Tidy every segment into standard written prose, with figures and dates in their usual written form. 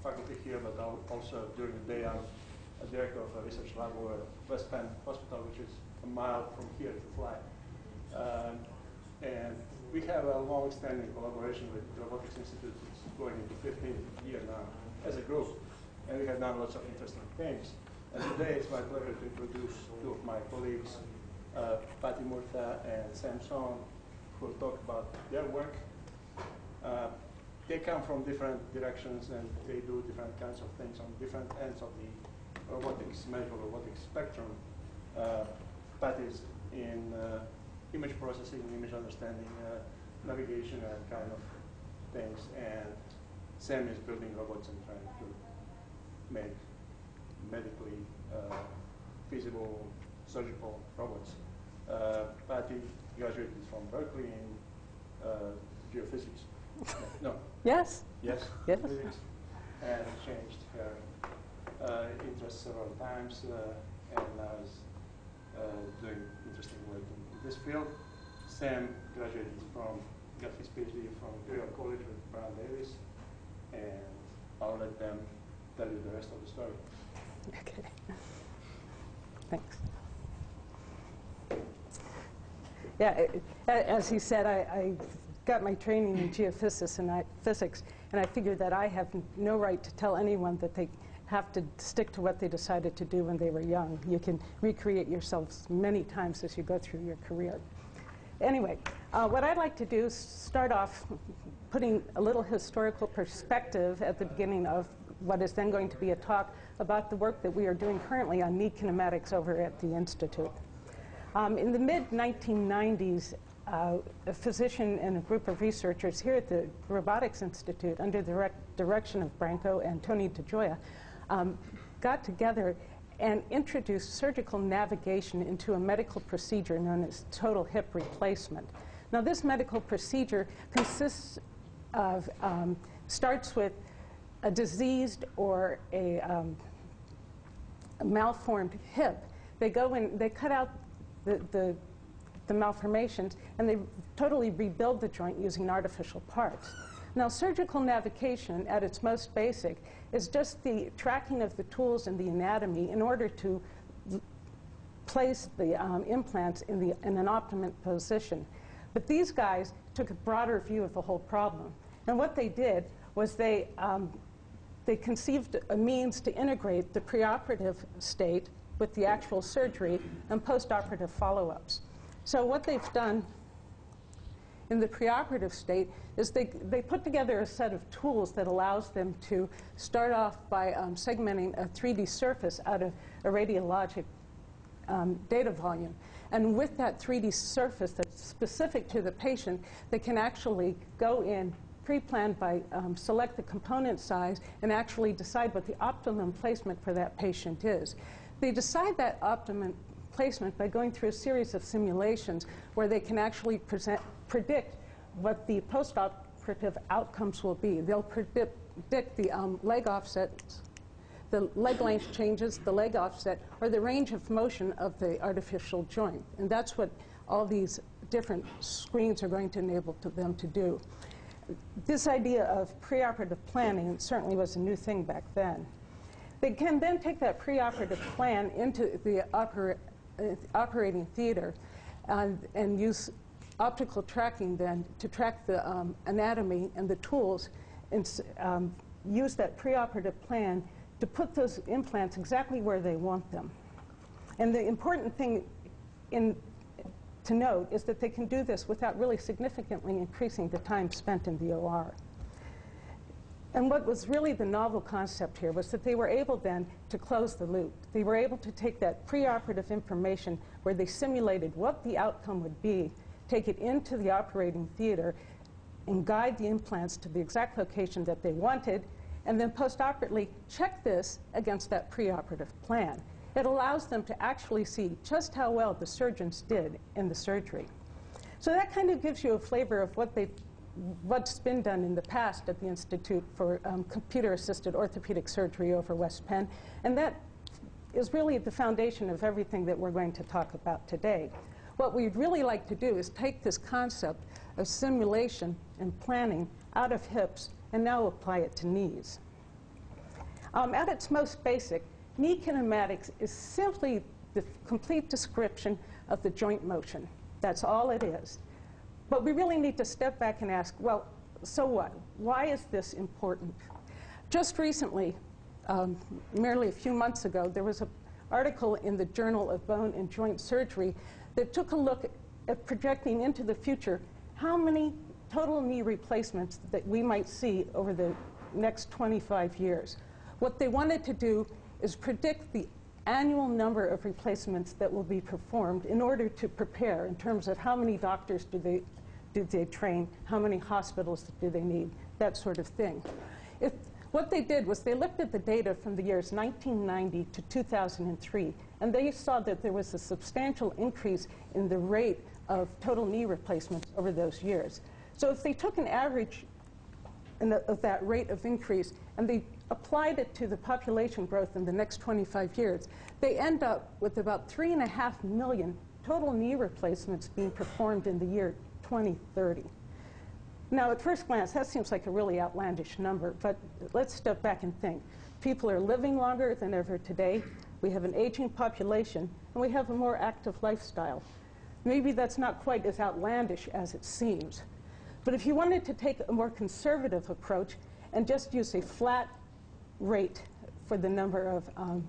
faculty here, but also during the day I'm a director of a research lab at West Penn Hospital, which is a mile from here to fly. And we have a long-standing collaboration with the Robotics Institute. It's going into 15th year now as a group, and we have done lots of interesting things. And today it's my pleasure to introduce two of my colleagues, Patti Murtha and Sam Song, who will talk about their work. They come from different directions and they do different kinds of things on different ends of the robotics, medical robotics spectrum. Patti's in image processing, image understanding, navigation, and kind of things. And Sam is building robots and trying to make medically feasible surgical robots. Patti graduated from Berkeley in geophysics. No. Yes. Yes. Yes. Physics, and changed her interests several times, and now is doing interesting work in this field. Sam got his PhD from Imperial College with Brown Davis, and I'll let them tell you the rest of the story. Okay. Thanks. Yeah, as he said, I got my training in geophysics, and I figured that I have no right to tell anyone that they have to stick to what they decided to do when they were young. You can recreate yourselves many times as you go through your career. Anyway, what I'd like to do is start off putting a little historical perspective at the beginning of what is then going to be a talk about the work that we are doing currently on knee kinematics over at the Institute. In the mid-1990s, a physician and a group of researchers here at the Robotics Institute, under the direction of Branko and Tony DeGioia, got together and introduced surgical navigation into a medical procedure known as total hip replacement. Now, this medical procedure consists of, starts with a diseased or a malformed hip. They go in, they cut out the malformations, and they totally rebuild the joint using artificial parts. Now, surgical navigation, at its most basic, is just the tracking of the tools and the anatomy in order to place the implants in an optimum position. But these guys took a broader view of the whole problem. And what they did was they conceived a means to integrate the preoperative state with the actual surgery and postoperative follow-ups. So what they've done in the preoperative state is they put together a set of tools that allows them to start off by segmenting a 3D surface out of a radiologic data volume. And with that 3D surface that's specific to the patient, they can actually go in pre-planned by select the component size and actually decide what the optimum placement for that patient is. They decide that optimum placement by going through a series of simulations where they can actually predict what the postoperative outcomes will be. They'll predict the leg offsets, the leg length changes, the leg offset, or the range of motion of the artificial joint. And that's what all these different screens are going to enable them to do. This idea of preoperative planning certainly was a new thing back then. They can then take that preoperative plan into the operating theater and use optical tracking then to track the anatomy and the tools, and use that preoperative plan to put those implants exactly where they want them. And the important thing to note is that they can do this without really significantly increasing the time spent in the OR. And what was really the novel concept here was that they were able then to close the loop. They were able to take that preoperative information where they simulated what the outcome would be, take it into the operating theater, and guide the implants to the exact location that they wanted, and then postoperatively check this against that preoperative plan. It allows them to actually see just how well the surgeons did in the surgery. So that kind of gives you a flavor of what's been done in the past at the Institute for computer-assisted orthopedic surgery over West Penn, and that is really the foundation of everything that we're going to talk about today. What we'd really like to do is take this concept of simulation and planning out of hips and now apply it to knees. At its most basic, knee kinematics is simply the complete description of the joint motion. That's all it is. But we really need to step back and ask, well, so what? Why is this important? Just recently, merely a few months ago, there was an article in the Journal of Bone and Joint Surgery that took a look at projecting into the future how many total knee replacements that we might see over the next 25 years. What they wanted to do is predict the annual number of replacements that will be performed in order to prepare in terms of how many doctors do they train, how many hospitals do they need, that sort of thing. What they did was they looked at the data from the years 1990 to 2003, and they saw that there was a substantial increase in the rate of total knee replacements over those years. So if they took an average of that rate of increase and they applied it to the population growth in the next 25 years, they end up with about 3.5 million total knee replacements being performed in the year 2030. Now, at first glance, that seems like a really outlandish number, but let's step back and think. People are living longer than ever today. We have an aging population, and we have a more active lifestyle. Maybe that's not quite as outlandish as it seems. But if you wanted to take a more conservative approach and just use a flat rate for the number of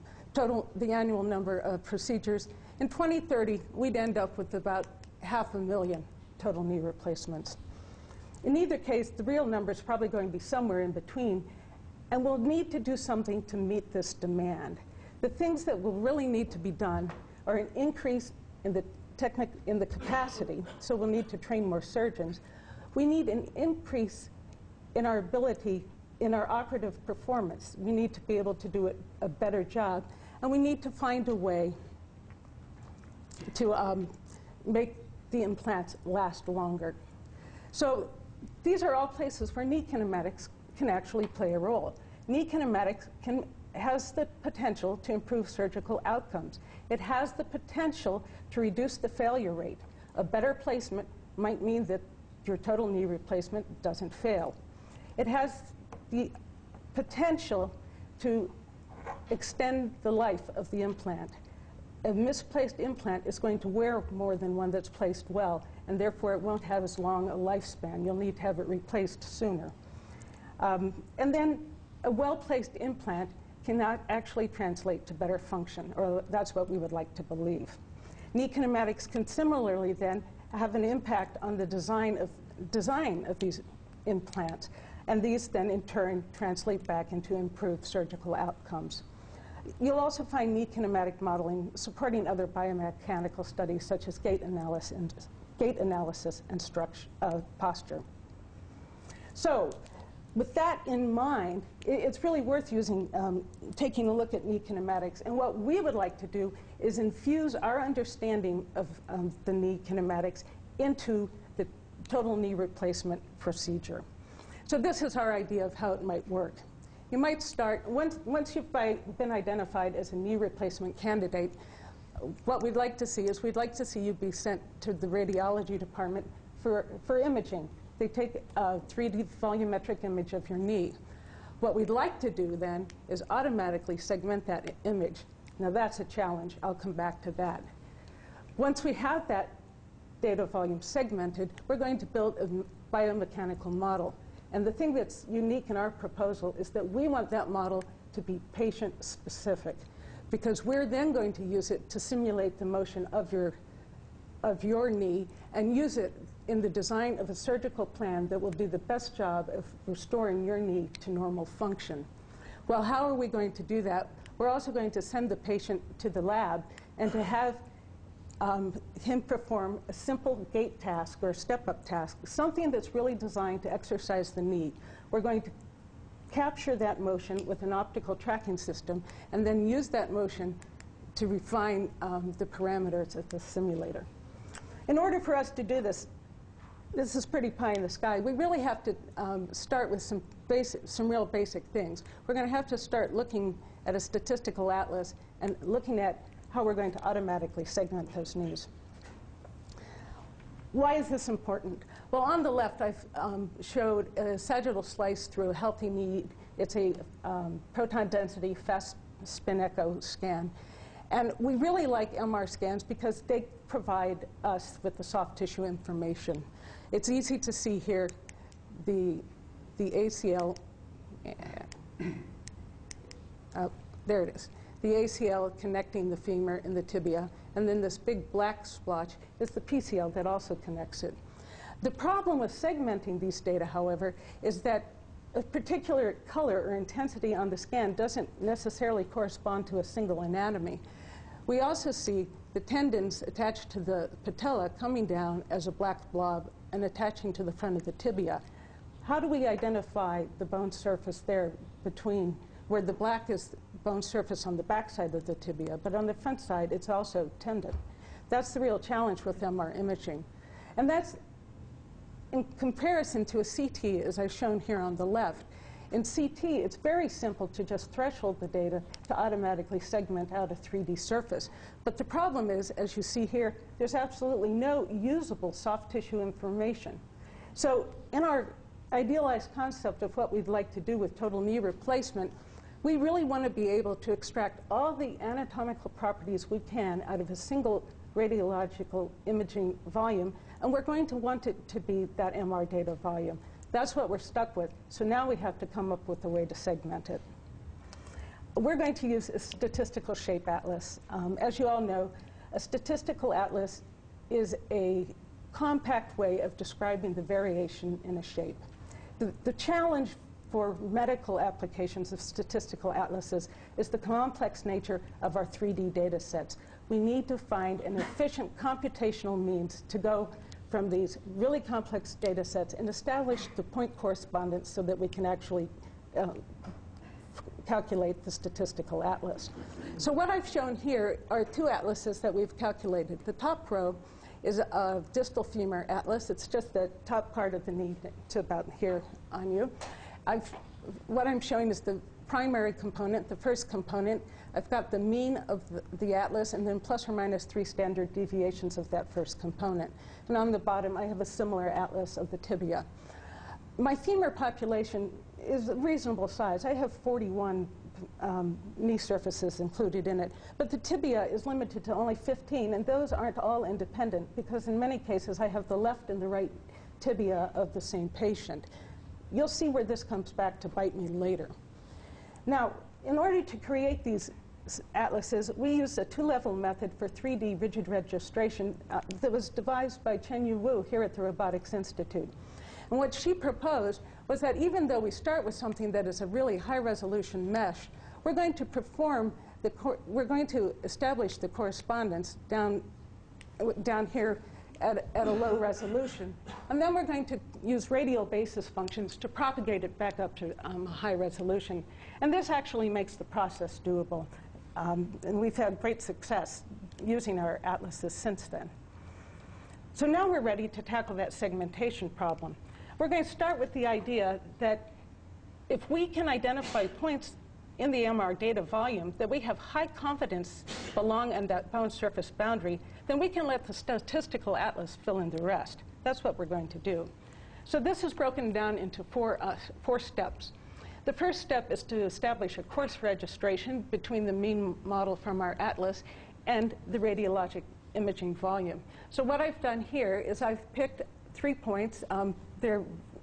the annual number of procedures, in 2030, we'd end up with about 500,000 total knee replacements. In either case, the real number is probably going to be somewhere in between, and we'll need to do something to meet this demand. The things that will really need to be done are an increase in the capacity, so we'll need to train more surgeons. We need an increase in our ability, in our operative performance. We need to be able to do a better job, and we need to find a way to make the implants last longer. So these are all places where knee kinematics can actually play a role. Knee kinematics has the potential to improve surgical outcomes. It has the potential to reduce the failure rate. A better placement might mean that your total knee replacement doesn't fail. It has the potential to extend the life of the implant. A misplaced implant is going to wear more than one that's placed well, and therefore it won't have as long a lifespan. You'll need to have it replaced sooner. And then a well-placed implant cannot actually translate to better function, or that's what we would like to believe. Knee kinematics can similarly then have an impact on the design of these implants, and these then in turn translate back into improved surgical outcomes. You'll also find knee kinematic modeling supporting other biomechanical studies such as gait analysis and posture. So with that in mind, it's really worth taking a look at knee kinematics. And what we would like to do is infuse our understanding of the knee kinematics into the total knee replacement procedure. So this is our idea of how it might work. You might start, once you've been identified as a knee replacement candidate, what we'd like to see is we'd like to see you be sent to the radiology department for imaging. They take a 3D volumetric image of your knee. What we'd like to do then is automatically segment that image. Now that's a challenge. I'll come back to that. Once we have that data volume segmented, we're going to build a biomechanical model. And the thing that's unique in our proposal is that we want that model to be patient-specific, because we're then going to use it to simulate the motion of your knee and use it in the design of a surgical plan that will do the best job of restoring your knee to normal function. Well, how are we going to do that? We're also going to send the patient to the lab and to have him perform a simple gait task or step-up task, something that's really designed to exercise the knee. We're going to capture that motion with an optical tracking system and then use that motion to refine the parameters of the simulator. In order for us to do this, this is pretty pie in the sky. We really have to start with some real basic things. We're going to have to start looking at a statistical atlas and looking at how we're going to automatically segment those knees. Why is this important? Well, on the left, I've showed a sagittal slice through a healthy knee It's a proton density fast spin echo scan. And we really like MR scans because they provide us with the soft tissue information. It's easy to see here the ACL. There it is. The ACL connecting the femur and the tibia. And then this big black splotch is the PCL that also connects it. The problem with segmenting these data, however, is that a particular color or intensity on the scan doesn't necessarily correspond to a single anatomy. We also see the tendons attached to the patella coming down as a black blob and attaching to the front of the tibia. How do we identify the bone surface there between where the black is bone surface on the back side of the tibia, but on the front side it's also tendon? That's the real challenge with MR imaging. And that's in comparison to a CT, as I've shown here on the left. In CT, it's very simple to just threshold the data to automatically segment out a 3D surface. But the problem is, as you see here, there's absolutely no usable soft tissue information. So in our idealized concept of what we'd like to do with total knee replacement, we really want to be able to extract all the anatomical properties we can out of a single radiological imaging volume, and we're going to want it to be that MR data volume. That's what we're stuck with. So now we have to come up with a way to segment it. We're going to use a statistical shape atlas. As you all know, a statistical atlas is a compact way of describing the variation in a shape. The challenge for medical applications of statistical atlases is the complex nature of our 3D data sets. We need to find an efficient computational means to go from these really complex data sets and establish the point correspondence so that we can actually calculate the statistical atlas. So what I've shown here are two atlases that we've calculated. The top row is a distal femur atlas. It's just the top part of the knee to about here on you. What I'm showing is the primary component, the first component. I've got the mean of the atlas and then plus or minus 3 standard deviations of that first component. And on the bottom, I have a similar atlas of the tibia. My femur population is a reasonable size. I have 41 knee surfaces included in it, but the tibia is limited to only 15, and those aren't all independent because in many cases I have the left and the right tibia of the same patient. You'll see where this comes back to bite me later. Now, in order to create these atlases, we use a 2-level method for 3D rigid registration that was devised by Chen-Yu Wu here at the Robotics Institute. And what she proposed was that even though we start with something that is a really high-resolution mesh, we're going to establish the correspondence down here at a low resolution. And then we're going to use radial basis functions to propagate it back up to high resolution. And this actually makes the process doable. And we've had great success using our atlases since then. So now we're ready to tackle that segmentation problem. We're going to start with the idea that if we can identify points in the MR data volume that we have high confidence belong in that bone surface boundary, then we can let the statistical atlas fill in the rest. That's what we're going to do. So this is broken down into four steps. The first step is to establish a coarse registration between the mean model from our atlas and the radiologic imaging volume. So what I've done here is I've picked 3 points. They're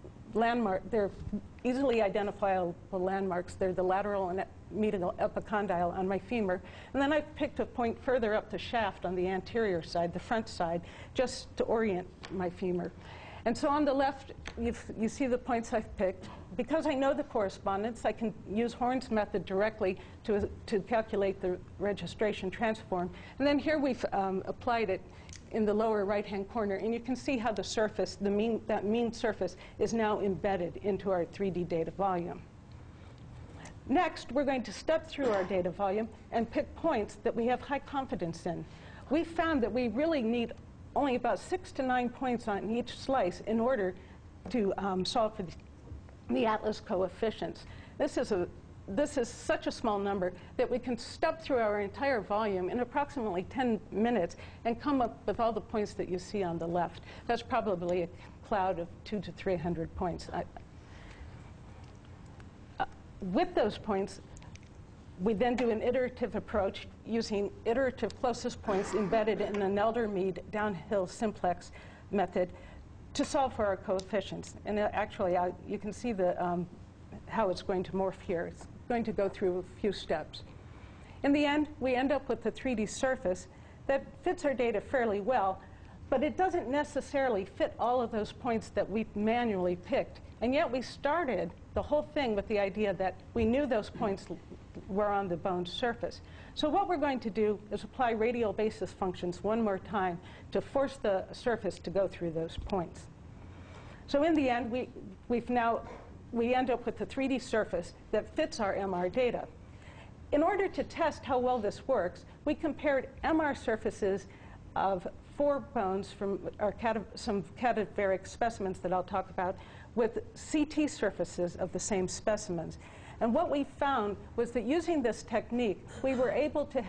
easily identifiable landmarks. They're the lateral and medial epicondyle on my femur. And then I've picked a point further up the shaft on the anterior side, the front side, just to orient my femur. And so on the left, you see the points I've picked. Because I know the correspondence, I can use Horn's method directly to calculate the registration transform. And then here we've applied it in the lower right-hand corner. And you can see how the surface, that mean surface, is now embedded into our 3D data volume. Next, we're going to step through our data volume and pick points that we have high confidence in. We've found that we really need only about 6 to 9 points on each slice in order to solve for the atlas coefficients. This is such a small number that we can step through our entire volume in approximately 10 minutes and come up with all the points that you see on the left. That's probably a cloud of 200 to 300 points. with those points, we then do an iterative approach using iterative closest points embedded in an Elder-Mead downhill simplex method to solve for our coefficients. And actually, you can see how it's going to morph here. It's going to go through a few steps. In the end, we end up with a 3D surface that fits our data fairly well, but it doesn't necessarily fit all of those points that we manually picked. And yet we started the whole thing with the idea that we knew those points were on the bone surface. So what we're going to do is apply radial basis functions one more time to force the surface to go through those points. So in the end, we end up with a 3D surface that fits our MR data. In order to test how well this works, we compared MR surfaces of 4 bones from some cadaveric specimens that I'll talk about with CT surfaces of the same specimens. And what we found was that using this technique, we were able to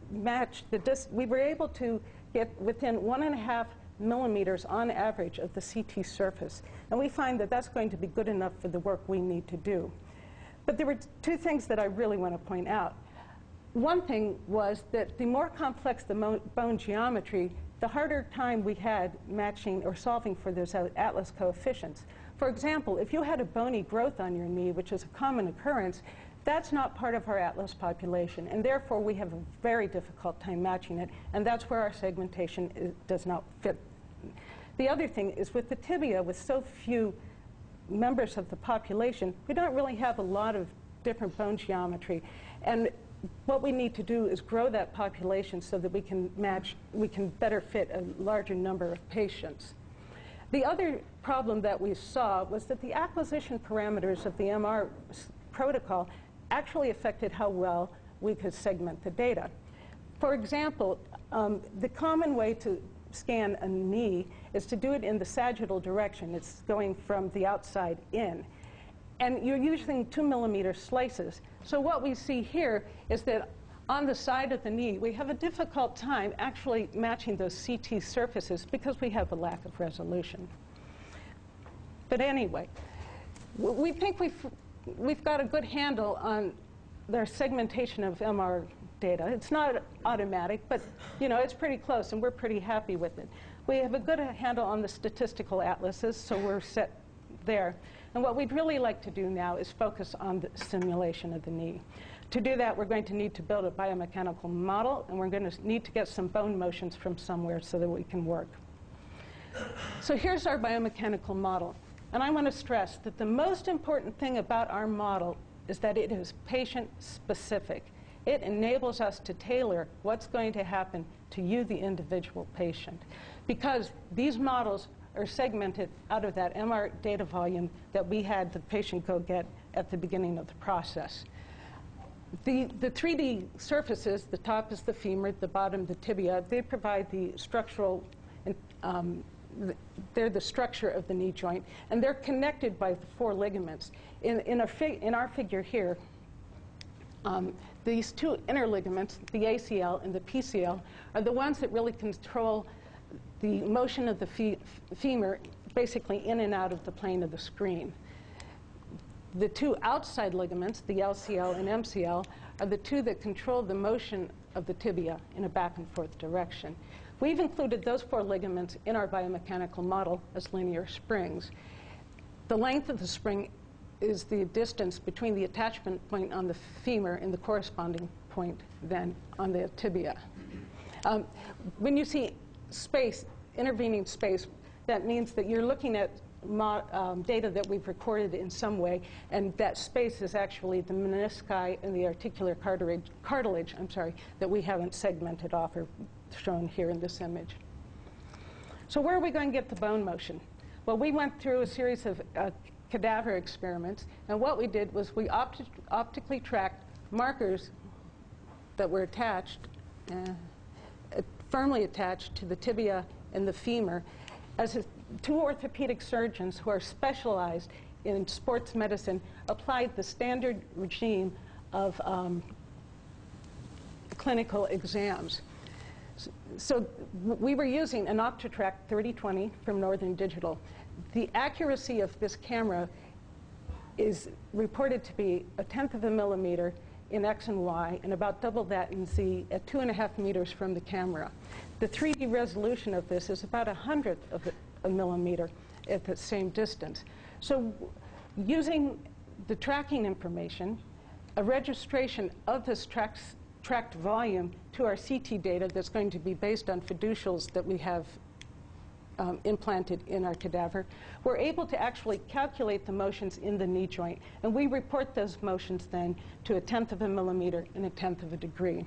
we were able to get within 1.5 millimeters on average of the CT surface. And we find that that's going to be good enough for the work we need to do. But there were 2 things that I really want to point out. One thing was that the more complex the bone geometry, the harder time we had matching or solving for those atlas coefficients. For example, if you had a bony growth on your knee, which is a common occurrence, that's not part of our atlas population, and therefore we have a very difficult time matching it, and that's where our segmentation does not fit. The other thing is with the tibia, with so few members of the population, we don't really have a lot of different bone geometry, and what we need to do is grow that population so that we can better fit a larger number of patients. The other problem that we saw was that the acquisition parameters of the MR protocol actually affected how well we could segment the data. For example, the common way to scan a knee is to do it in the sagittal direction. It's going from the outside in. And you're using 2 millimeter slices. So what we see here is that on the side of the knee, we have a difficult time actually matching those CT surfaces because we have a lack of resolution. But anyway, we think we've got a good handle on their segmentation of MR data. It's not automatic, but it's pretty close, and we're pretty happy with it. We have a good handle on the statistical atlases, so we're set there. And what we'd really like to do now is focus on the simulation of the knee. To do that, we're going to need to build a biomechanical model, and we're going to need to get some bone motions from somewhere so that we can work. So here's our biomechanical model. And I want to stress that the most important thing about our model is that it is patient-specific. It enables us to tailor what's going to happen to you, the individual patient, because these models are segmented out of that MR data volume that we had the patient go get at the beginning of the process. The 3D surfaces, the top is the femur, the bottom the tibia, they provide the structural, they're the structure of the knee joint, and they're connected by the 4 ligaments. In our figure here, these 2 inner ligaments, the ACL and the PCL, are the ones that really control the motion of the femur basically in and out of the plane of the screen. The 2 outside ligaments, the LCL and MCL, are the 2 that control the motion of the tibia in a back and forth direction. We've included those 4 ligaments in our biomechanical model as linear springs. The length of the spring is the distance between the attachment point on the femur and the corresponding point then on the tibia. When you see space, intervening space, that means that you're looking at data that we've recorded in some way, and that space is actually the menisci and the articular cartilage, that we haven't segmented off or shown here in this image. So where are we going to get the bone motion? Well, we went through a series of cadaver experiments, and what we did was we optically tracked markers that were attached, firmly attached to the tibia and the femur, as 2 orthopedic surgeons who are specialized in sports medicine applied the standard regime of clinical exams. So we were using an Optitrack 3020 from Northern Digital. The accuracy of this camera is reported to be 1/10 of a millimeter in X and Y, and about double that in Z at 2.5 meters from the camera. The 3D resolution of this is about 1/100 of a millimeter at the same distance. So using the tracking information, a registration of this tracked volume to our CT data that's going to be based on fiducials that we have implanted in our cadaver, we're able to actually calculate the motions in the knee joint, and we report those motions then to 1/10 of a millimeter and 1/10 of a degree.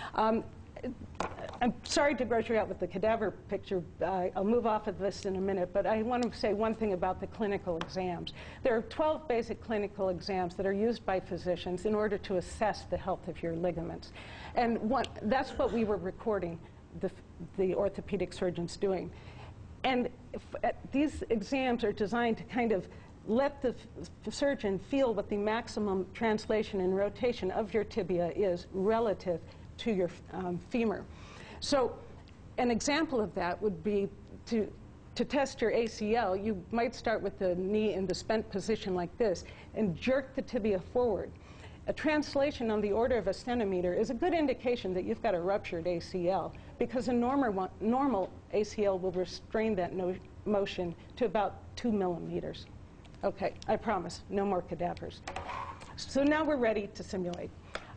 I'm sorry to gross you out with the cadaver picture. I'll move off of this in a minute, but I want to say one thing about the clinical exams. There are 12 basic clinical exams that are used by physicians in order to assess the health of your ligaments. And that's what we were recording the orthopedic surgeons doing. And these exams are designed to kind of let the surgeon feel what the maximum translation and rotation of your tibia is relative to your femur. So an example of that would be to test your ACL, you might start with the knee in the spent position like this and jerk the tibia forward. A translation on the order of a centimeter is a good indication that you've got a ruptured ACL, because a normal ACL will restrain that motion to about 2 millimeters. Okay, I promise, no more cadavers. So now we're ready to simulate.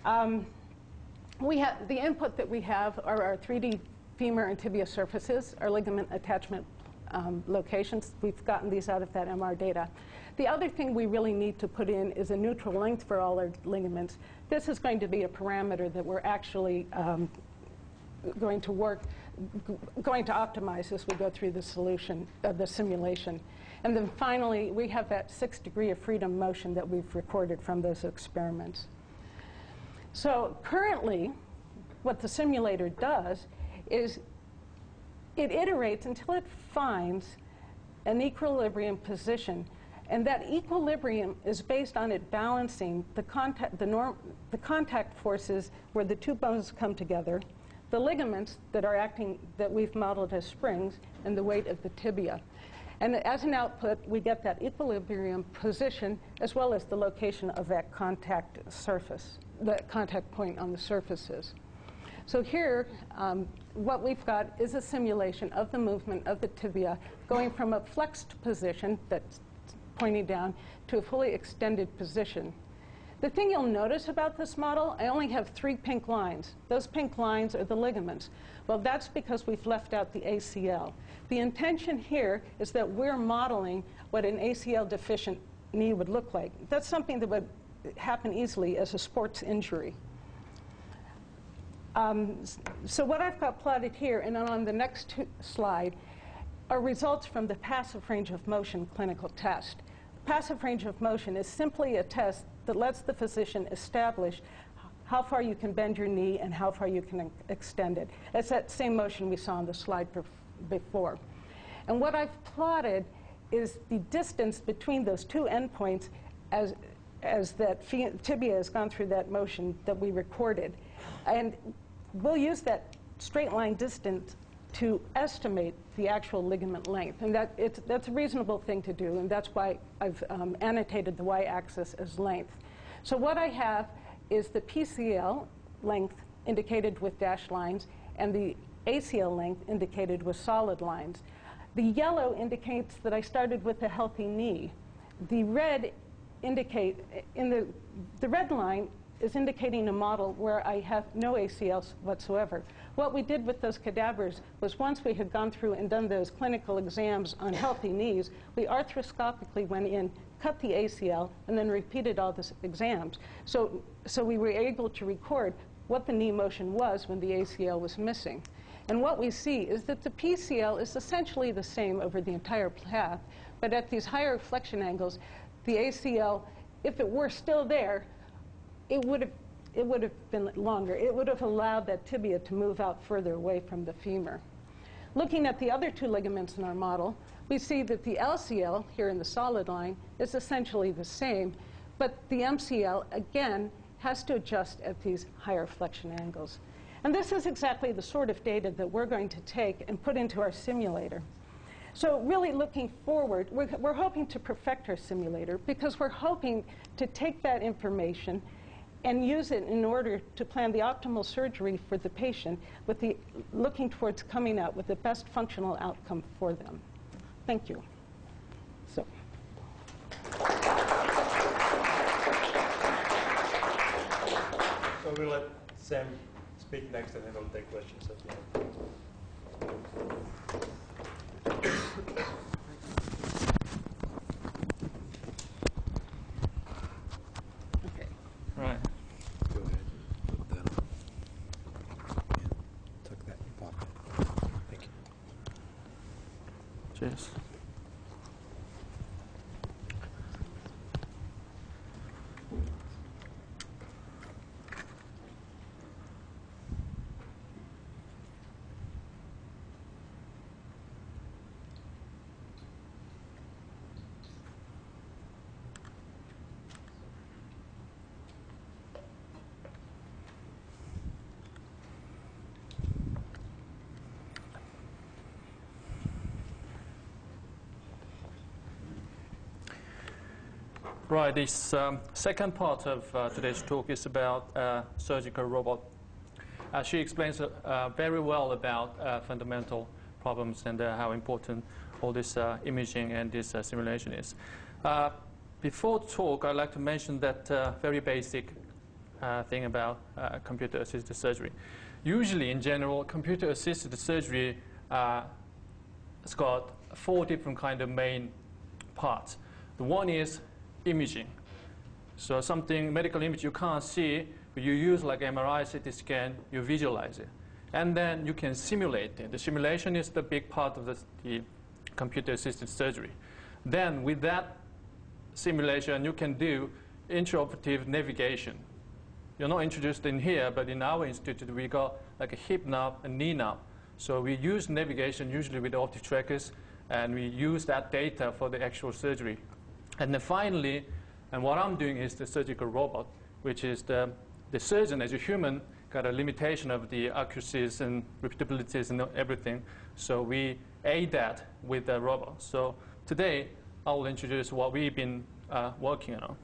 The input that we have are our 3D femur and tibia surfaces, our ligament attachment locations. We've gotten these out of that MR data. The other thing we really need to put in is a neutral length for all our ligaments. This is going to be a parameter that we're actually going to optimize as we go through the simulation. And then finally, we have that 6 degree of freedom motion that we've recorded from those experiments. So currently, what the simulator does is it iterates until it finds an equilibrium position. And that equilibrium is based on it balancing the contact forces where the two bones come together, the ligaments that we've modeled as springs, and the weight of the tibia. And as an output, we get that equilibrium position as well as the location of that contact surface, the contact point on the surfaces. So here, what we've got is a simulation of the movement of the tibia going from a flexed position that's pointing down to a fully extended position. The thing you'll notice about this model, I only have 3 pink lines. Those pink lines are the ligaments. Well, that's because we've left out the ACL. The intention here is that we're modeling what an ACL deficient knee would look like. That's something that would happen easily as a sports injury. So what I've got plotted here, and then on the next slide, are results from the passive range of motion clinical test. Passive range of motion is simply a test that lets the physician establish how far you can bend your knee and how far you can extend it. It's that same motion we saw on the slide before. And what I've plotted is the distance between those two endpoints as that tibia has gone through that motion that we recorded. And we'll use that straight line distance to estimate the actual ligament length. And that's a reasonable thing to do, and that's why I've annotated the y-axis as length. So what I have is the PCL length indicated with dashed lines and the ACL length indicated with solid lines. The yellow indicates that I started with a healthy knee. The red the red line is indicating a model where I have no ACLs whatsoever. What we did with those cadavers was, once we had gone through and done those clinical exams on healthy knees, we arthroscopically went in, cut the ACL, and then repeated all the exams. So we were able to record what the knee motion was when the ACL was missing. And what we see is that the PCL is essentially the same over the entire path, but at these higher flexion angles, the ACL, if it were still there, it would have been longer. It would have allowed that tibia to move out further away from the femur. Looking at the other two ligaments in our model, we see that the LCL, here in the solid line, is essentially the same, but the MCL, again, has to adjust at these higher flexion angles. And this is exactly the sort of data that we're going to take and put into our simulator. So really looking forward, we're hoping to perfect our simulator because we're hoping to take that information and use it in order to plan the optimal surgery for the patient, with the looking towards coming out with the best functional outcome for them. Thank you. So. So we'll let Sam speak next, and then we'll take questions at the end. Okay. Right. Go ahead. Put that on. Yeah. Tuck that in your pocket. Thank you. Cheers. Right, this second part of today's talk is about surgical robot. She explains very well about fundamental problems and how important all this imaging and this simulation is. Before talk, I'd like to mention that very basic thing about computer-assisted surgery. Usually, in general, computer-assisted surgery has got 4 different kind of main parts. The one is imaging. So something, medical image you can't see, but you use like MRI, CT scan, you visualize it. And then you can simulate it. The simulation is the big part of the computer-assisted surgery. Then with that simulation, you can do intraoperative navigation. You're not introduced in here, but in our institute, we got like a hip nav and knee nav. So we use navigation usually with optic trackers, and we use that data for the actual surgery. And then finally, and what I'm doing is the surgical robot, which is the surgeon as a human got a limitation of the accuracies and repeatabilities and everything. So we aid that with the robot. So today, I will introduce what we've been working on.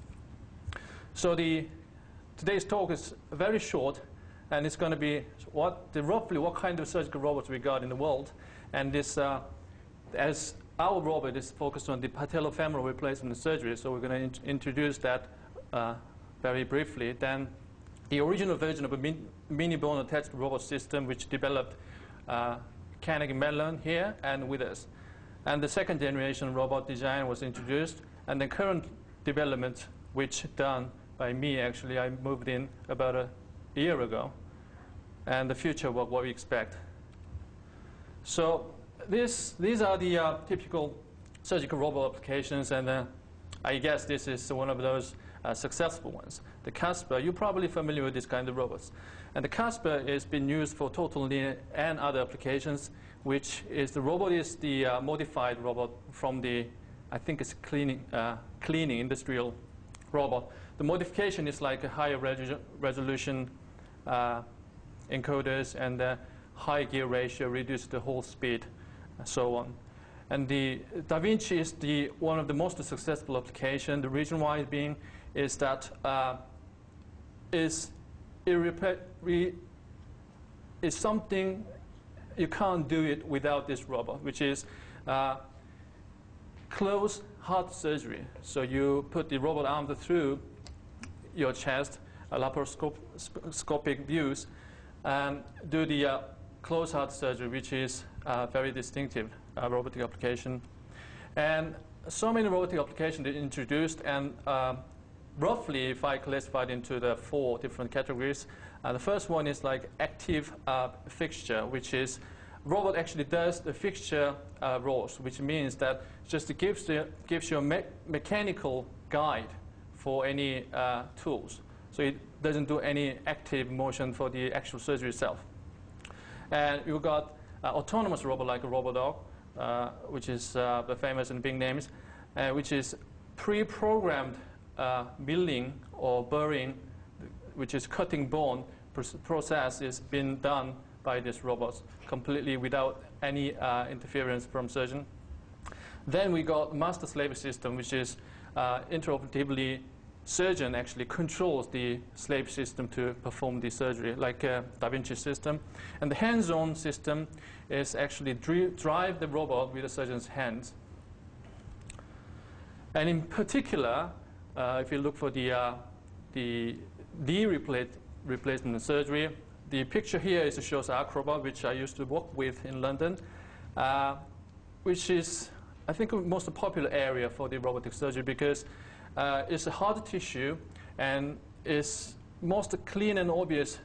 So today's talk is very short, and it's going to be roughly what kind of surgical robots we got in the world. And this, as our robot is focused on the patellofemoral replacement surgery, so we're going to introduce that very briefly. Then the original version of a mini bone attached robot system, which developed Carnegie Mellon here and with us. And the second generation robot design was introduced, and the current development, which done by me actually, I moved in about a year ago, and the future what we expect. So these are the typical surgical robot applications, and I guess this is one of those successful ones. The Casper, you're probably familiar with this kind of robots. And the Casper has been used for total knee and other applications, which is the robot is the modified robot from the, I think it's cleaning industrial robot. The modification is like a higher resolution encoders and high gear ratio, reduce the whole speed, and so on. And the Da Vinci is one of the most successful applications. The reason why it being is that is something you can't do it without this robot, which is closed heart surgery. So you put the robot arm through your chest, laparoscopic views, and do the closed heart surgery, which is very distinctive robotic application. And so many robotic applications are introduced, and roughly, if I classify it into the 4 different categories, the first one is like active fixture, which is robot actually does the fixture roles, which means that just gives you a mechanical guide for any tools. So it doesn't do any active motion for the actual surgery itself. And you've got autonomous robot like a RoboDog, which is the famous and big names, which is pre-programmed milling or burring, which is cutting bone process is being done by these robots completely without any interference from surgeon. Then we got master-slave system, which is interoperatively surgeon actually controls the slave system to perform the surgery, like a Da Vinci system. And the hands-on system is actually drive the robot with the surgeon's hands. And in particular, if you look for the knee replacement surgery, the picture here shows Acrobat, which I used to work with in London, which is, I think, the most popular area for the robotic surgery because it's a hard tissue and is most clean and obvious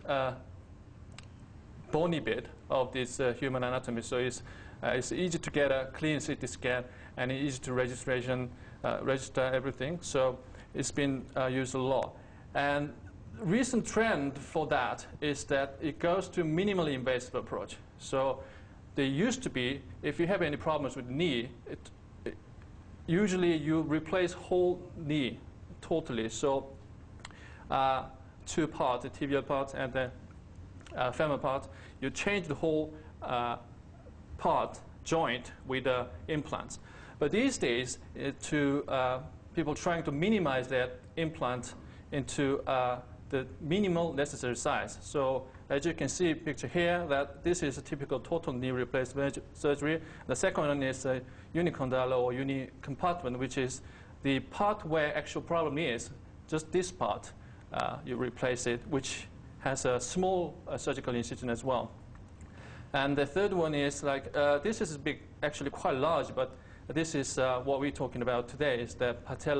bony bit of this human anatomy. So it's easy to get a clean CT scan and easy to register everything. So it's been used a lot. And recent trend for that is that it goes to minimally invasive approach. So there used to be, if you have any problems with the knee, usually you replace whole knee totally. So two parts, the tibial part and the femur part, you change the whole part, joint, with implants. But these days, to people trying to minimize that implant into the minimal necessary size. So as you can see picture here, that this is a typical total knee replacement surgery. The second one is a unicondylar or unicompartment, which is the part where actual problem is, just this part, you replace it, which has a small surgical incision as well. And the third one is like, this is big, actually quite large, but this is what we're talking about today, is the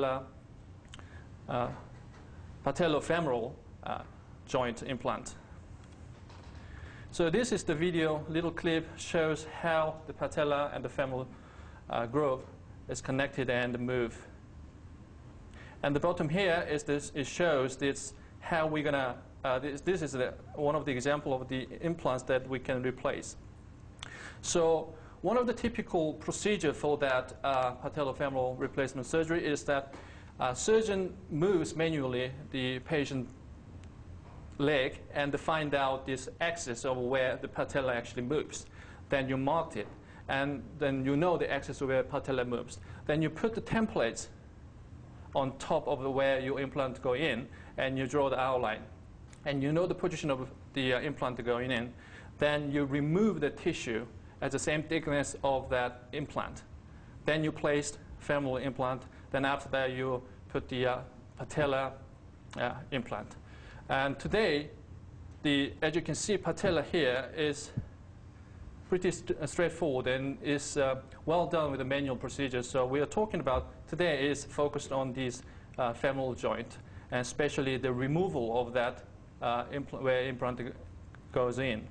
patellofemoral joint implant. So this is the video, little clip, shows how the patella and the femoral groove is connected and move. And the bottom here is this, it shows this how we're gonna, this is one of the example of the implants that we can replace. So one of the typical procedure for that patellofemoral replacement surgery is that surgeon moves manually the patient leg and to find out this axis of where the patella actually moves. Then you mark it, and then you know the axis of where patella moves. Then you put the templates on top of where your implant go in, and you draw the outline. And you know the position of the implant going in. Then you remove the tissue at the same thickness of that implant. Then you place femoral implant. Then after that, you put the patella implant. And today, as you can see, patella here is pretty straightforward and is well done with the manual procedure. So we are talking about today is focused on this femoral joint, and especially the removal of that where implant goes in.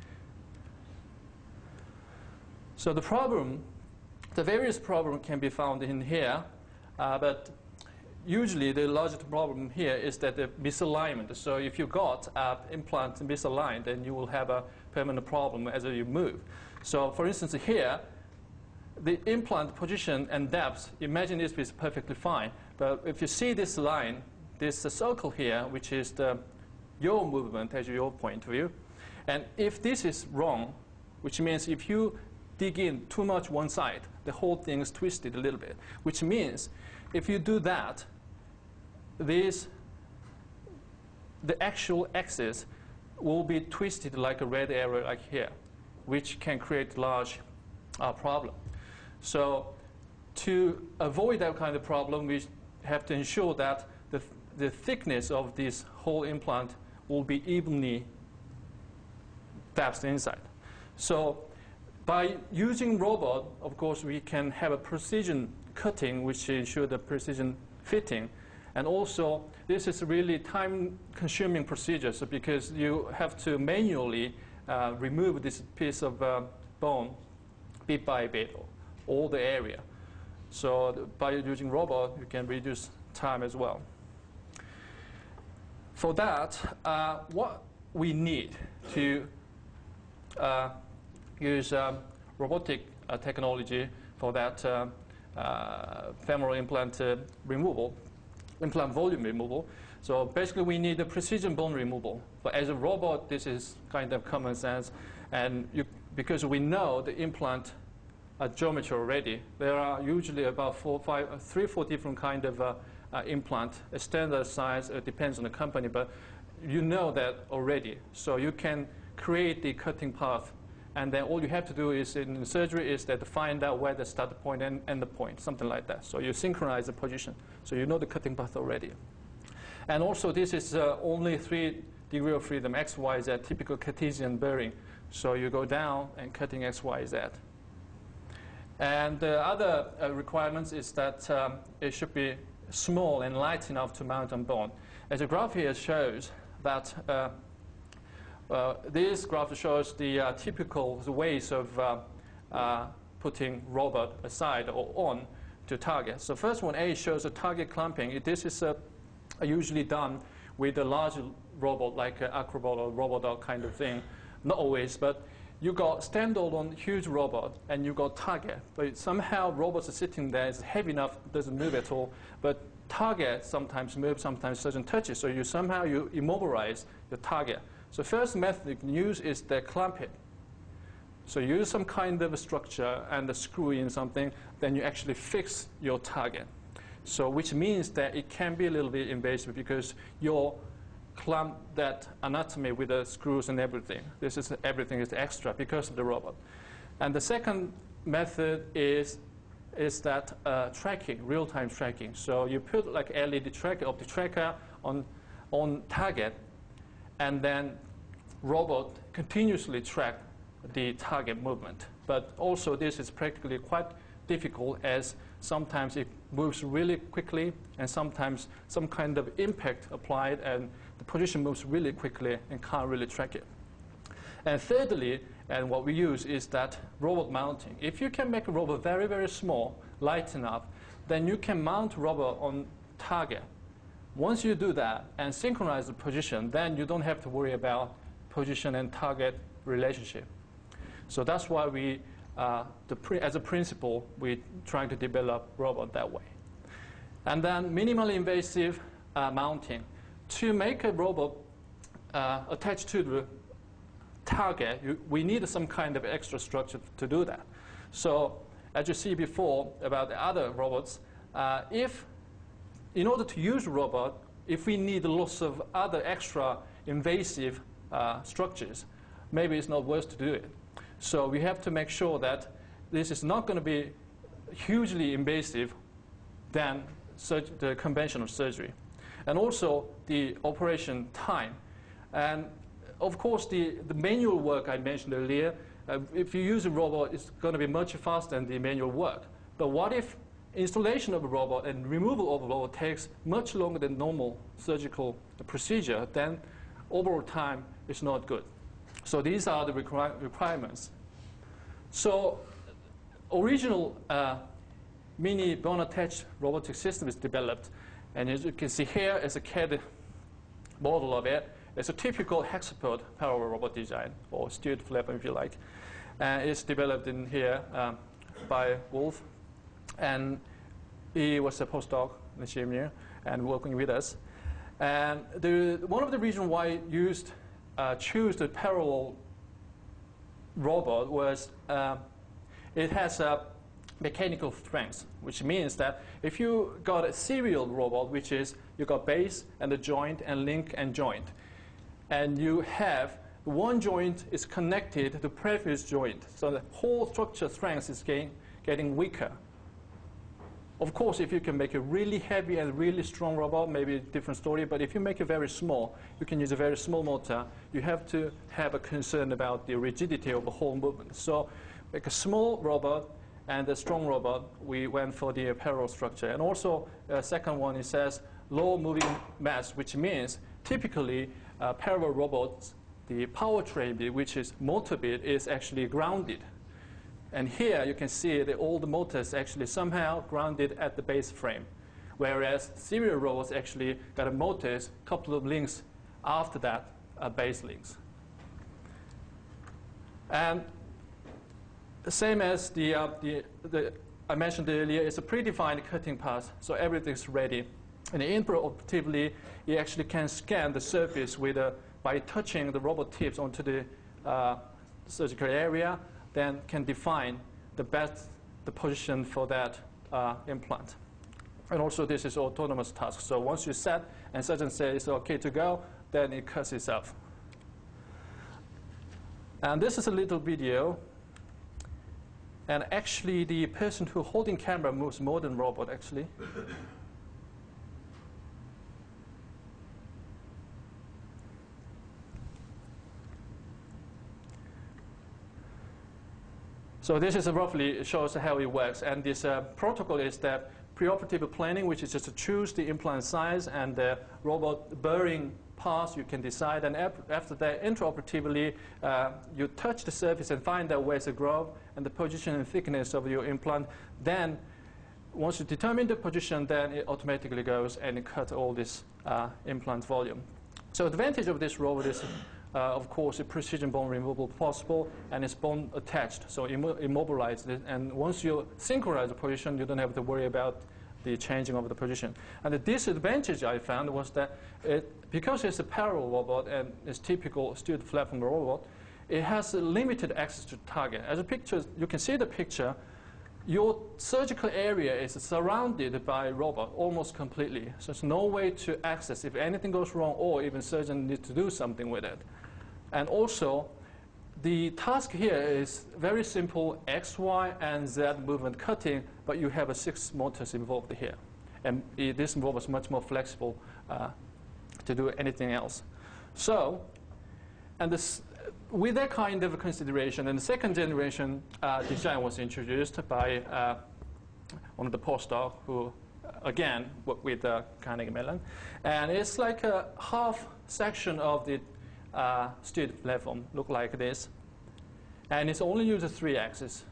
So the various problems can be found in here, but usually the largest problem here is that the misalignment. So if you got implant misaligned, then you will have a permanent problem as you move. So for instance here, the implant position and depth, imagine this is perfectly fine. But if you see this line, this circle here, which is your movement as your point of view, and if this is wrong, which means if you dig in too much one side, the whole thing is twisted a little bit, which means if you do that, the actual axis will be twisted like a red arrow like here, which can create large problem. So to avoid that kind of problem, we have to ensure that the thickness of this whole implant will be evenly depth inside. So by using robot, of course, we can have a precision cutting, which ensure the precision fitting. And also, this is a really time-consuming procedure, so because you have to manually remove this piece of bone bit by bit, all the area. So by using robot, you can reduce time as well. For that, what we need to use robotic technology for that femoral implant removal, implant volume removal. So basically, we need a precision bone removal. But as a robot, this is kind of common sense. And because we know the implant geometry already, there are usually about 3 or 4 different kind of implant. A standard size depends on the company, but you know that already. So you can create the cutting path. And then all you have to do is in surgery is that to find out where the start point and end the point, something like that. So you synchronize the position. So you know the cutting path already. And also this is only 3 degrees of freedom, X, Y, Z, typical Cartesian bearing. So you go down and cutting X, Y, Z. And the other requirements is that it should be small and light enough to mount on bone. As the graph here shows that this graph shows the typical ways of putting robot aside or on to target. So first one, A, shows a target clamping. This is usually done with a large robot like Acrobot or Robodog kind of thing. Not always, but you got standalone huge robot and you got target. But somehow robots are sitting there, it's heavy enough, doesn't move at all. But target sometimes moves, sometimes surgeon touches. So you somehow you immobilize the target. So first method you can use is the clamping. So you use some kind of a structure and screw in something, then you actually fix your target. So which means that it can be a little bit invasive because you're clamp that anatomy with the screws and everything. Everything is extra because of the robot. And the second method is that tracking, real-time tracking. So you put like LED tracker, optic tracker on target, and then robot continuously track the target movement. But also this is practically quite difficult as sometimes it moves really quickly and sometimes some kind of impact applied and the position moves really quickly and can't really track it. And thirdly, and what we use is that robot mounting. If you can make a robot very, very small, light enough, then you can mount robot on target. Once you do that and synchronize the position, then you don't have to worry about position and target relationship. So that's why we, as a principle, we're trying to develop robot that way. And then minimally invasive mounting. To make a robot attached to the target, we need some kind of extra structure to do that. So as you see before about the other robots, in order to use a robot, if we need lots of other extra invasive structures, maybe it's not worth to do it. So we have to make sure that this is not going to be hugely invasive than the conventional surgery. And also the operation time. And of course, the manual work I mentioned earlier, if you use a robot, it's going to be much faster than the manual work. But what if installation of a robot and removal of a robot takes much longer than normal surgical procedure? Then overall time is not good. So these are the requirements. So original mini bone-attached robotic system is developed. And as you can see here is a CAD model of it. It's a typical hexapod parallel robot design, or Stuart Flapper if you like. It's developed in here by Wolf. And he was a postdoc in the same year and working with us. And one of the reasons why I choose the parallel robot was it has a mechanical strength, which means that if you got a serial robot, which is you got base and the joint and link and joint, and you have one joint is connected to the previous joint, so the whole structure strength is getting weaker. Of course, if you can make a really heavy and really strong robot, maybe a different story, but if you make it very small, you can use a very small motor, you have to have a concern about the rigidity of the whole movement. So like a small robot and a strong robot, we went for the parallel structure. And also, second one, it says low moving mass, which means typically parallel robots, the powertrain bit, which is motor bit, is actually grounded. And here you can see that all the motors actually somehow grounded at the base frame, whereas serial robots actually got a motors, couple of links after that base links. And the same as I mentioned earlier, it's a predefined cutting path, so everything's ready. And intraoperatively, it actually can scan the surface with by touching the robot tips onto the surgical area, then can define the position for that implant. And also, this is autonomous task. So once you set and surgeon says it's OK to go, then it cuts itself. And this is a little video. And actually, the person who holding camera moves more than robot, actually. So this is roughly shows how it works. And this protocol is that preoperative planning, which is just to choose the implant size and the robot bearing path you can decide. And after that, intraoperatively, you touch the surface and find out where's the growth and the position and thickness of your implant. Then once you determine the position, then it automatically goes and it cuts all this implant volume. So the advantage of this robot is, of course, a precision bone removal possible, and it's bone attached, so immobilized it. And once you synchronize the position, you don't have to worry about the changing of the position. And the disadvantage I found was that because it's a parallel robot and it's typical student platform robot, it has a limited access to target. As a picture, you can see the picture. Your surgical area is surrounded by robot almost completely. So there's no way to access if anything goes wrong or even surgeon needs to do something with it. And also, the task here is very simple X, Y, and Z movement cutting, but you have 6 motors involved here. And this robot is much more flexible to do anything else. So, and this, with that kind of consideration, and the second generation design was introduced by one of the postdocs who, again, worked with Carnegie Mellon. And it's like a half section of the student platform, look like this. And it's only uses 3 axes.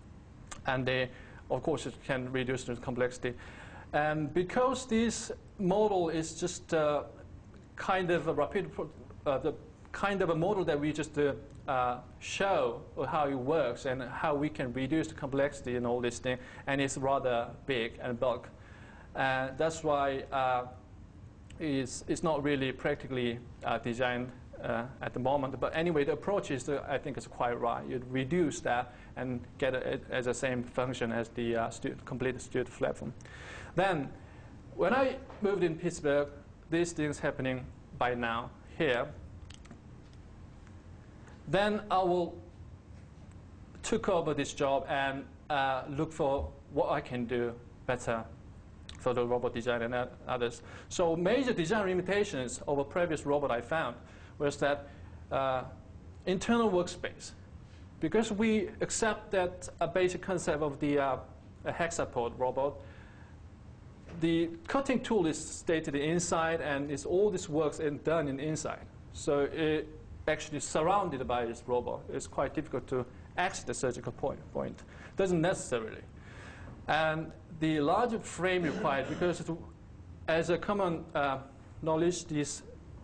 And of course, it can reduce the complexity. And because this model is just kind of a rapid, the kind of a model that we just show how it works and how we can reduce the complexity and all this thing, and it's rather big and bulk. That's why it's not really practically designed at the moment. But anyway, the approach is, I think, is quite right. You reduce that and get it as the same function as the complete student platform. Then, when I moved in Pittsburgh, these things happening by now here. Then I will took over this job and look for what I can do better for the robot design and others. So major design limitations of a previous robot I found was that internal workspace. Because we accept that a basic concept of the hexapod robot, the cutting tool is stated inside, and it's all this works done in inside. So it actually surrounded by this robot. It's quite difficult to access the surgical point. Doesn't necessarily. And the larger frame required, because as a common knowledge, this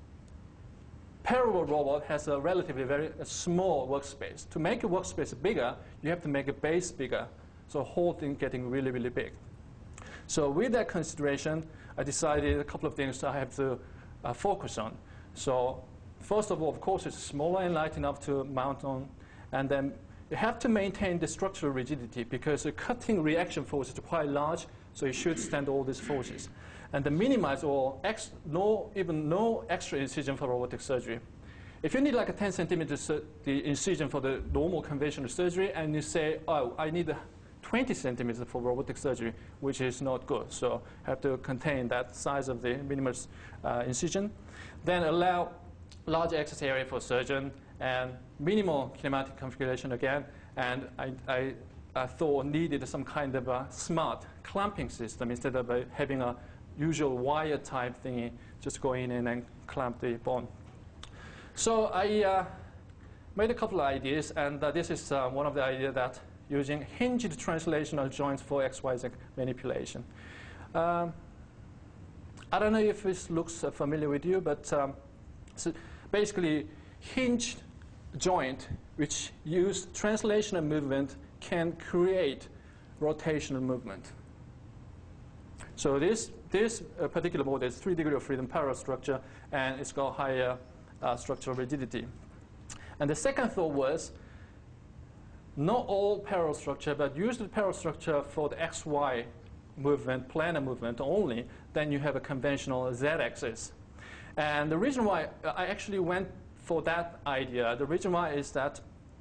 parallel robot has a relatively very small workspace. To make a workspace bigger, you have to make a base bigger. So the whole thing getting really, really big. So with that consideration, I decided a couple of things I have to focus on. So first of all, of course, it's smaller and light enough to mount on. And then you have to maintain the structural rigidity, because the cutting reaction force is quite large, so you should stand all these forces. And then minimize or even no extra incision for robotic surgery. If you need like a 10 centimeters the incision for the normal conventional surgery, and you say, oh, I need 20 centimeters for robotic surgery, which is not good. So have to contain that size of the minimal incision. Then allow large access area for surgeon and minimal kinematic configuration again. And I thought needed some kind of a smart clamping system instead of having a usual wire type thingy, just go in and clamp the bone. So I made a couple of ideas, and this is one of the ideas that using hinged translational joints for XYZ manipulation. I don't know if this looks familiar with you, but so basically hinged joint which use translational movement can create rotational movement. So this this particular board is 3 degrees of freedom parallel structure, and it's got higher structural rigidity. And the second thought was, not all parallel structure, but use the parallel structure for the XY movement, planar movement only, then you have a conventional Z-axis. And the reason why I actually went for that idea, the reason why is that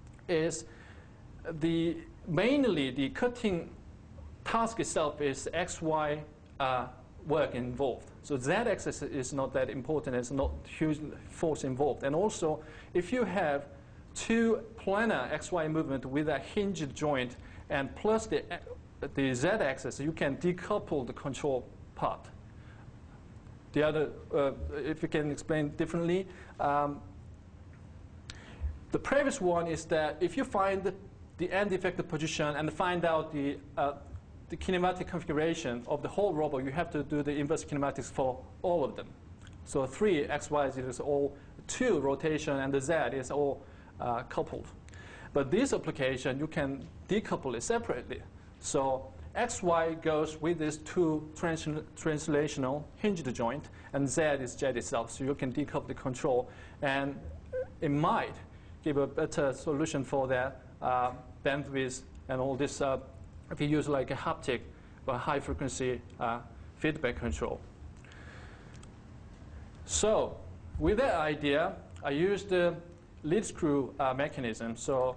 mainly the cutting task itself is XY work involved. So Z-axis is not that important. There's not huge force involved. And also, if you have two planar XY movement with a hinged joint and plus the Z-axis, you can decouple the control part. The other, if you can explain differently, the previous one is that if you find the end effector position and find out the kinematic configuration of the whole robot, you have to do the inverse kinematics for all of them. So 3 XY is all 2 rotation, and the Z is all coupled. But this application, you can decouple it separately. So XY goes with this 2 translational hinged joint, and Z is jet itself. So you can decouple the control, and it might give a better solution for that bandwidth and all this. If you use like a haptic or high frequency feedback control. So with that idea, I used the lead screw mechanism. So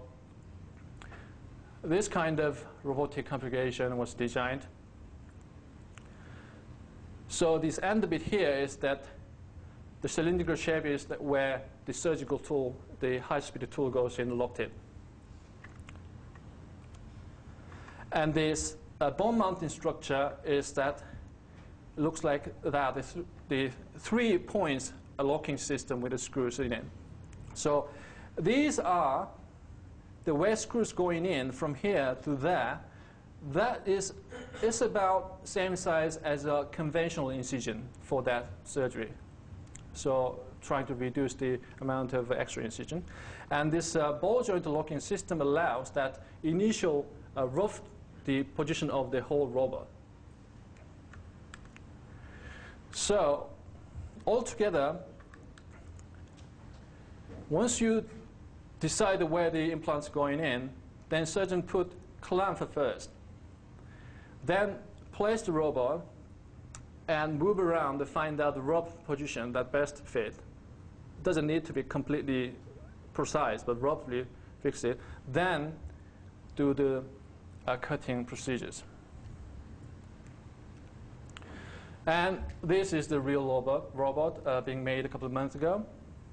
this kind of robotic configuration was designed. So this end bit here is that the cylindrical shape is that where the surgical tool, the high-speed tool, goes in locked in. And this bone mounting structure is that looks like that. The 3 points a locking system with the screws in it. So these are the wedge screws going in from here to there. That is about same size as a conventional incision for that surgery. So trying to reduce the amount of extra incision. And this ball joint locking system allows that initial rough the position of the whole robot. So altogether, once you decide where the implant's going in, then surgeon put clamp first. Then place the robot and move around to find out the rough position that best fit. Doesn't need to be completely precise, but roughly fix it. Then do the cutting procedures. And this is the real robot being made a couple of months ago.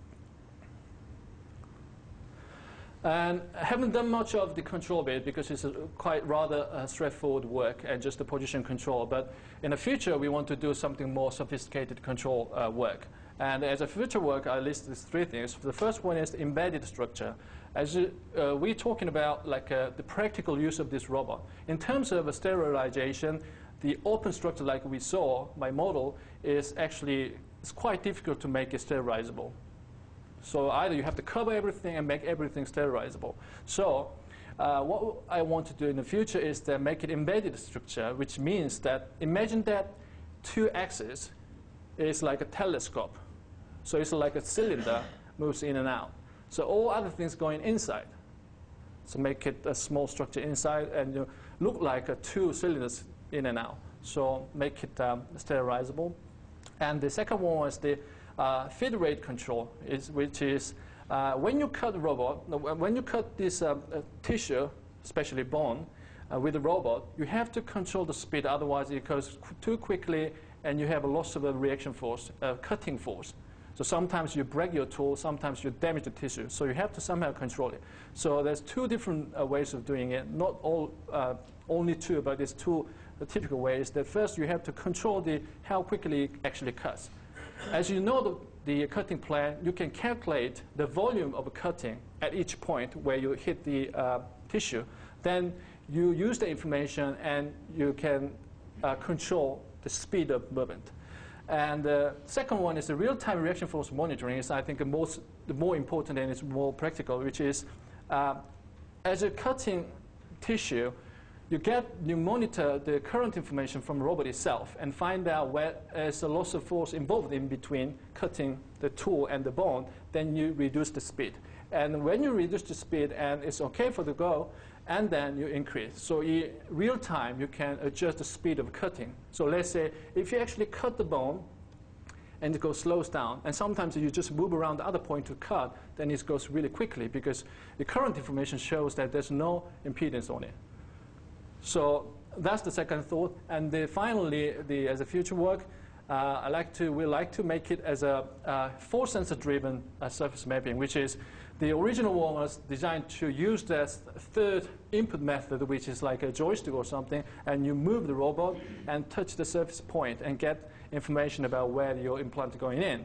And I haven't done much of the control bit because it's quite rather straightforward work and just the position control. But in the future, we want to do something more sophisticated control work. And as a future work, I list these 3 things. The first one is the embedded structure. As we're talking about like the practical use of this robot. In terms of sterilization, the open structure like we saw, my model, is actually it's quite difficult to make it sterilizable. So either you have to cover everything and make everything sterilizable. So what I want to do in the future is to make it embedded structure, which means that imagine that 2 axes is like a telescope. So it's like a cylinder moves in and out. So all other things going inside. So make it a small structure inside and you look like 2 cylinders in and out. So make it sterilizable. And the second one is the feed rate control, which is when you cut the robot, when you cut this tissue, especially bone, with the robot, you have to control the speed, otherwise it goes too quickly and you have a loss of a reaction force, cutting force. So sometimes you break your tool, sometimes you damage the tissue. So you have to somehow control it. So there's 2 different ways of doing it. Not all, only 2, but there's 2 typical ways. That first you have to control how quickly it actually cuts. As you know the cutting plan, you can calculate the volume of cutting at each point where you hit the tissue. Then you use the information and you can control the speed of movement. And the second one is the real-time reaction force monitoring. Is I think the more important and it's more practical, which is as you're cutting tissue, you monitor the current information from the robot itself and find out where there's a loss of force involved in between cutting the tool and the bone, then you reduce the speed. And when you reduce the speed and it's okay for the go, and then you increase. So in real time, you can adjust the speed of cutting. So let's say if you actually cut the bone and it slows down, and sometimes you just move around the other point to cut, then it goes really quickly because the current information shows that there's no impedance on it. So that's the second thought. And finally, as a future work, we like to make it as a force sensor-driven surface mapping, which is the original one was designed to use that third input method, which is like a joystick or something, and you move the robot and touch the surface point and get information about where your implant is going in.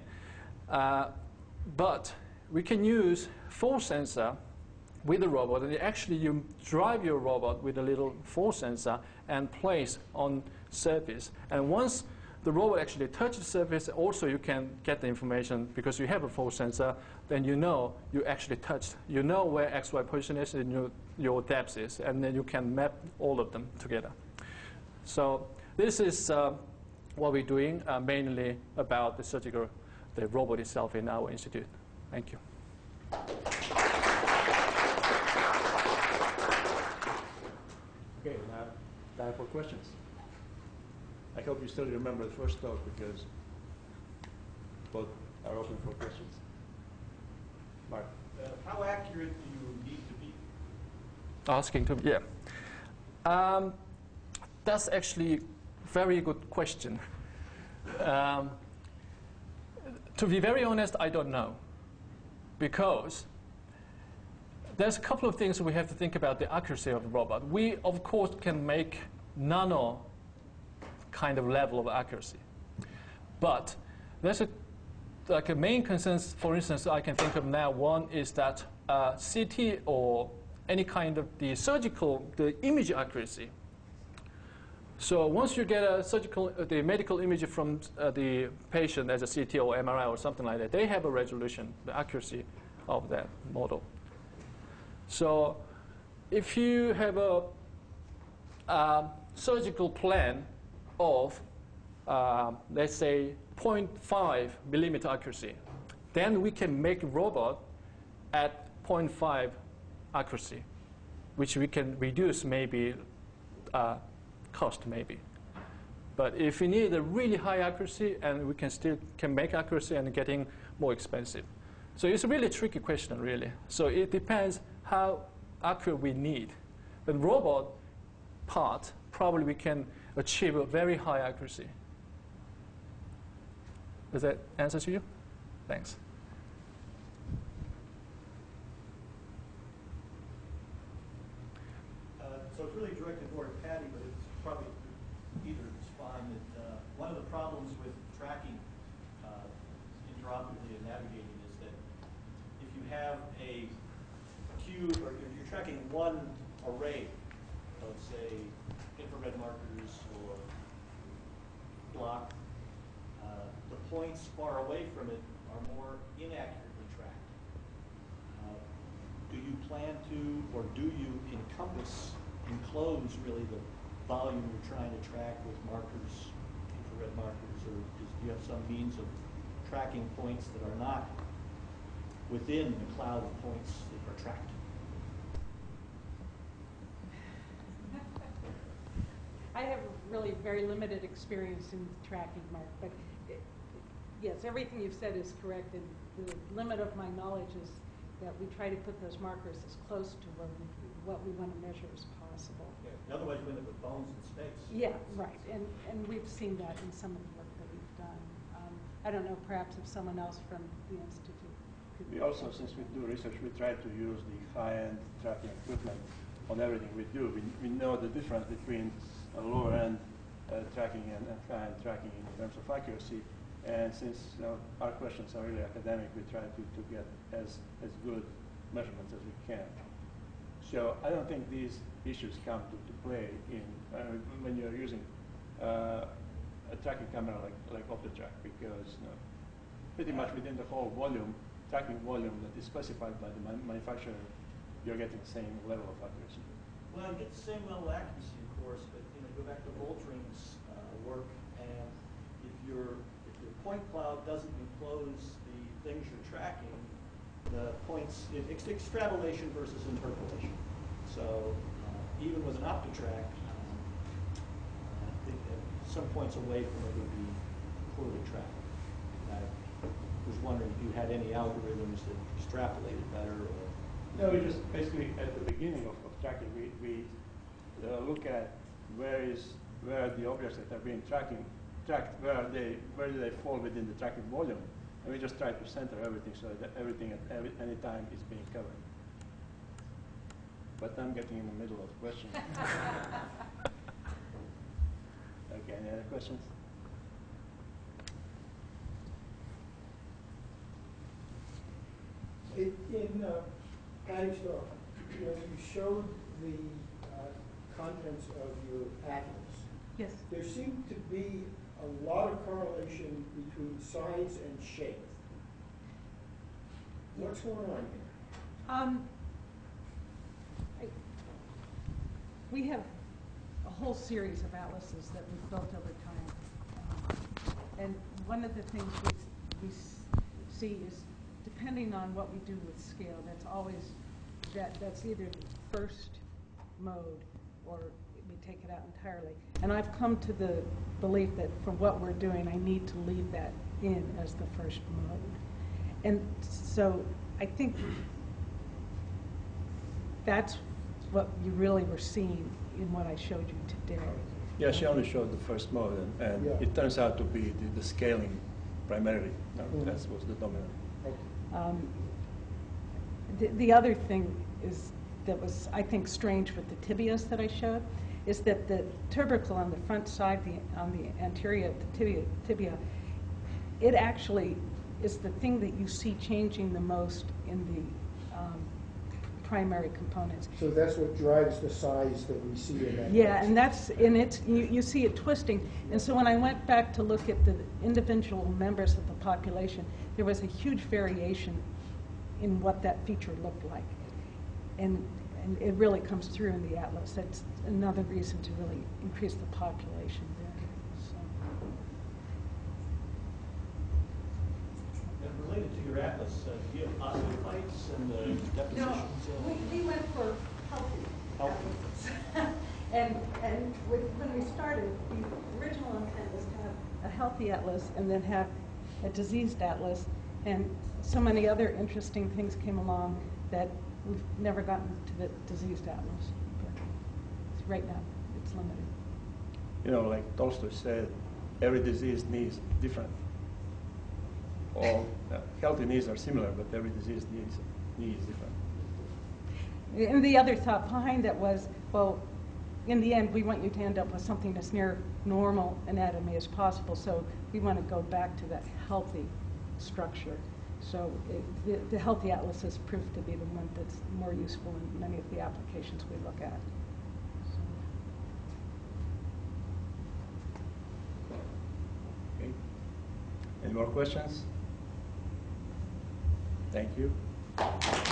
But we can use force sensor with the robot, and actually you drive your robot with a little force sensor and place on surface. And once the robot actually touches the surface, also you can get the information because you have a force sensor, then you know you actually touched. You know where XY position is and your depth is, and then you can map all of them together. So this is what we're doing, mainly about the robot itself in our institute. Thank you. Okay, now time for questions. I hope you still remember the first talk because both are open for questions. Mark. How accurate do you need to be? Asking to, yeah. That's actually a very good question. To be very honest, I don't know. Because there's a couple of things we have to think about the accuracy of the robot. We, of course, can make nano kind of level of accuracy. But there's a main concern, for instance, I can think of now. One is that CT or any kind of the image accuracy. So once you get the medical image from the patient as a CT or MRI or something like that, they have a resolution, the accuracy of that model. So if you have a surgical plan of, let's say, 0.5 millimeter accuracy, then we can make a robot at 0.5 accuracy, which we can reduce maybe cost maybe. But if we need a really high accuracy, and we can still make accuracy and getting more expensive. So it's a really tricky question, really. So it depends how accurate we need. The robot part, probably we can achieve a very high accuracy. Does that answer to you? Thanks. So it's really directed more at Patty, but it's probably either is fine. That one of the problems with tracking interoperably and navigating is that if you have a cube, or if you're tracking one array of, say, infrared markers or block, the points far away from it are more inaccurately tracked. Do you plan to, or do you enclose really the volume you're trying to track with markers, infrared markers, or do you have some means of tracking points that are not within the cloud of points that are tracked? I have really very limited experience in tracking, Mark, but yes, everything you've said is correct, and the limit of my knowledge is that we try to put those markers as close to what we want to measure as possible. Yeah. Otherwise, you end up with bones in space. Yeah, right, and we've seen that in some of the work that we've done. I don't know, perhaps if someone else from the Institute could. We also, since we do research, we try to use the high-end tracking equipment on everything we do. We know the difference between a lower-end tracking and high-end tracking in terms of accuracy. And since our questions are really academic, we try to get as good measurements as we can. So I don't think these issues come to play in when you're using a tracking camera like OptiTrack, because pretty much within the whole tracking volume that is specified by the manufacturer, you're getting the same level of accuracy. Well, you get the same level of accuracy, of course, but go back to Voltring's work, and if your point cloud doesn't enclose the things you're tracking, the points, it's extrapolation versus interpolation. So even with an OptiTrack, I think at some points away from it would be poorly tracked. I was wondering if you had any algorithms that extrapolated better, or No, we just basically at the beginning of tracking, we look at where are the objects that are being tracked, where do they fall within the tracking volume, and we just try to center everything so that everything at any time is being covered. But I'm getting in the middle of questions. Okay, any other questions? In Patty's talk, when you showed the contents of your atlas, Yes. there seemed to be a lot of correlation between size and shape. What's going on here? We have a whole series of atlases that we've built over time. And one of the things we see is, depending on what we do with scale, that's always, that's either the first mode or we take it out entirely. And I've come to the belief that for what we're doing, I need to leave that in as the first mode. And so I think that's what you really were seeing in what I showed you today. Yeah, she only showed the first mode, and Yeah. it turns out to be the scaling primarily. No, that was the dominant. The other thing is that was, I think, strange with the tibias that I showed, is that the tubercle on the front side, on the anterior tibia, it actually is the thing that you see changing the most in the primary components. So that's what drives the size that we see in that. Yeah, and you see it twisting. And so when I went back to look at the individual members of the population, there was a huge variation in what that feature looked like. And it really comes through in the atlas. That's another reason to really increase the population there. So. And related to your atlas, do you have osteophytes and depositions? We went for healthy. Healthy. and when we started, the original intent was to have a healthy atlas and then have a diseased atlas. And so many other interesting things came along that we've never gotten to the diseased atlas. But right now, it's limited. You know, like Tolstoy said, every disease needs different. All healthy needs are similar, but every disease needs different. And the other thought behind that was, well, in the end, we want you to end up with something that's near normal anatomy as possible. So we want to go back to that healthy structure. So the healthy atlas has proved to be the one that's more useful in many of the applications we look at. Okay. Any more questions? Thank you.